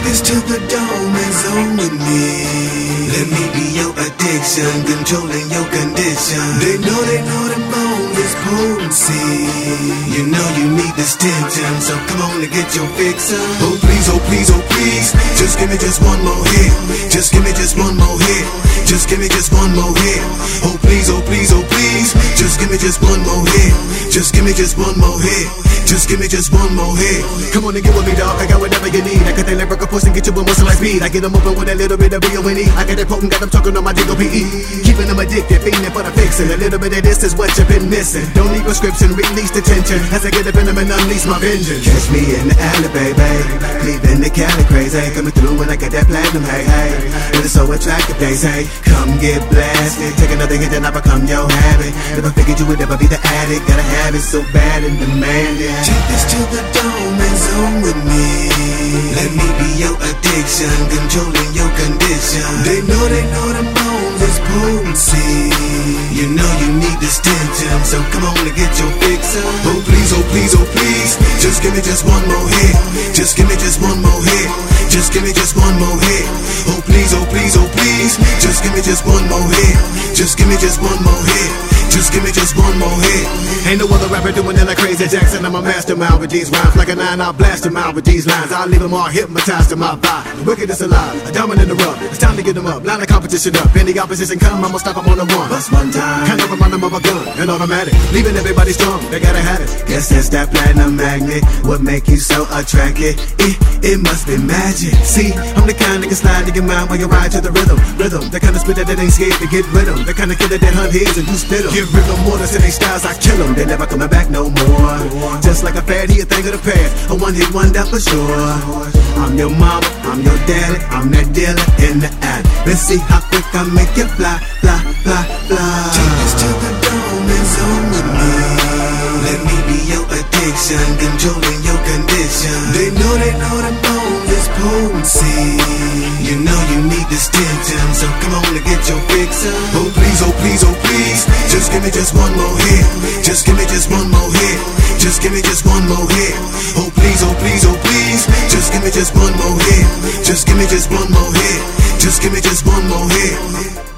this to the dome and zone with me. Let me be your addiction, controlling your condition. They know the bone is potency. You know you need this tension, so come on and get your fix on. Oh please, oh please, oh please, just give me just one more hit. Just give me just one more hit. Just give me just one more hit. Oh please, oh please, oh please, just give me just one more hit. Just give me just one more hit. Just give me just one more hit. Come on and get with me, dog. I got whatever you need. I got that lyrical force and get you with muscle like speed. I get them open with a little bit of B-O-N-E. I got that potent, got them talking on my D-O-P-E. Keeping them addicted, feeding for the fixin'. A little bit of this is what you've been missing. Don't need prescription, release the tension as I get up in them and unleash my vengeance. Catch me in the alley, baby. Leaving the Cali crazy. Coming through when I got that platinum, hey, hey. It is so attractive, they say. Come get blasted. Take another hit and I become your habit. Never figured you would ever be the addict. Gotta have it so bad and demanding. Take this to the dome and zone with me. Let me be your addiction, controlling your condition. They know the bones is potency. You know you need this tension, so come on and get your fix on. Oh please, oh please, oh please, just give me just one more hit. Just give me just one more hit. Just give me just one more hit. Oh please, oh please, oh please, just give me just one more hit. Just give me just one more hit. Just give me just one more hit. Ain't no other rapper doing it like Crazy Jackson. I'm a mastermind with these rhymes. Like a 9, I'll blast him out with these lines. I'll leave them all hypnotized to my vibe. The wicked is alive, a diamond in the rough. It's time to get them up, line the competition up. Any opposition come, I'ma stop them on the one. Bust one time, kind of remind them of a gun, an automatic, leaving everybody strong, they gotta have it. Guess that's that platinum magnet. What make you so attracted? It must be magic. See, I'm the kind that can slide in your mind while you ride to the rhythm. The kind of spitter that ain't scared to get rid of. The kind of killer that hunt heads and do spit 'em. Give rhythm more than they styles, I kill 'em. They never coming back no more. Just like a fad, he a thing of the past. A one-hit wonder for sure. I'm your mama, I'm your daddy, I'm that dealer in the alley. Let's see how quick I make you fly, fly, fly, fly. Take this to the dome and zone with me. Let me be your addiction, controlling your condition. They know the bone is potency. You know you need this tension, so come on and get your fix on. Oh please, oh please, oh please, just give me just one more hit. Just give me just one more hit. Just give me just one more hit. Oh please, oh please, oh please, just give me just one more hit. Just give me just one more hit. Just give me just one more hit.